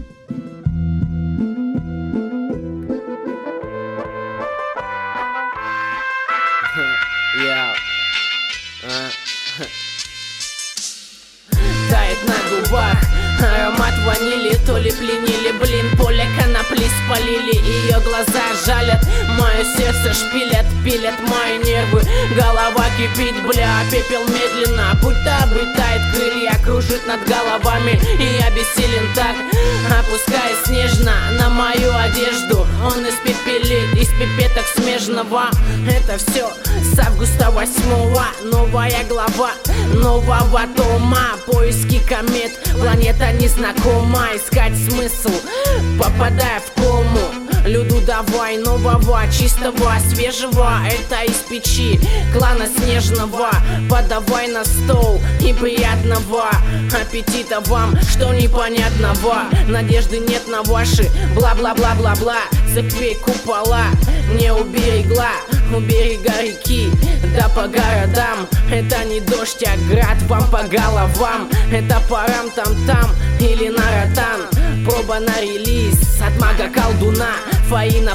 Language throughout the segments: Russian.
Тает на губах аромат ванили, то ли пленили, блин, поле конопли спалили. Ее глаза жалят, мое сердце шпилят, пилят мои нервы. Голова кипит, бля, пепел медленно, будто обретает крылья, кружит над головами. И я бессилен так, опускаясь нежно на мою одежду. Он испепелит из пипеток смежного. Это все с августа 8-го. Новая глава нового тома. Поиски комет, планета незнакома. Искать смысл, попадая в кому. Люду давай нового, чистого, свежего. Это из печи клана снежного. Подавай на стол и приятного аппетита вам, что непонятного. Надежды нет на ваши бла-бла-бла-бла-бла. Церквей купола не уберегла, у берега реки, да по городам. Это не дождь, а град вам по головам. Это парам там-там или на ротан. Проба на релиз от мага-колдуна. Фаина,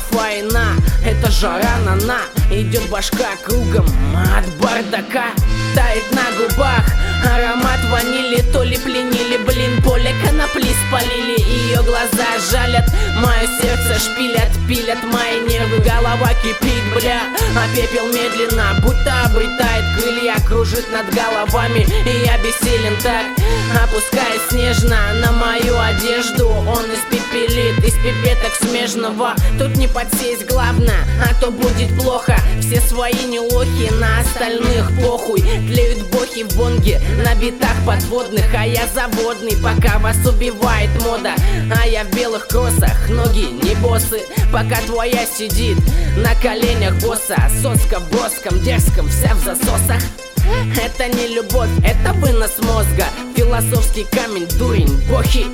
это жара на. Идет башка кругом от бардака. Тает на губах аромат ванили, то ли пленили, блин, поле конопли спалили. Ее глаза жалят, мое сердце шпилят, пилят мои нервы. Голова кипит, бля, а пепел медленно, будто обретает крылья, кружит над головами. И я бессилен так, опускаясь нежно на мою одежду. Он испепелит из пипеток смежного. Тут не подсесть главное, а то будет плохо. Все свои не лохи, на остальных похуй. Тлеют бохи в бонге на битах подводных, а я заводный, пока вас убивает мода. А я в белых кроссах, ноги не боссы, пока твоя сидит на коленях босса. Соска в броском, дерзком, вся в засосах. Это не любовь, это вынос мозга. Философский камень, дурень, бохи.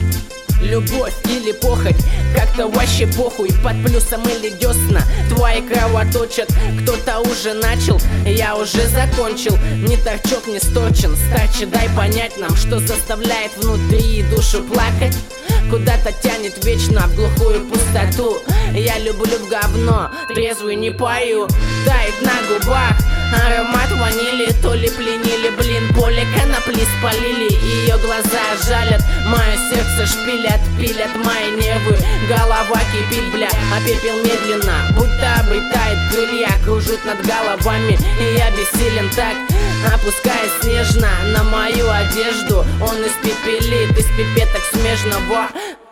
Любовь или похоть, как-то вообще похуй. Под плюсом или десна твои кровоточат. Кто-то уже начал, я уже закончил. Ни торчок не сточен. Старче, дай понять нам, что заставляет внутри душу плакать. Куда-то тянет вечно в глухую пустоту. Я люблю в говно, трезвый не пою. Тает на губах аромат ванили, то ли пленили, блин, поле конопли спалили. Ее глаза жалят, мое сердце шпилят, пилят мои нервы. Голова кипит, бля, а пепел медленно, будто обретает крылья, кружит над головами. И я бессилен так, опускаясь нежно на мою одежду. Он испепелит из пипеток смежного.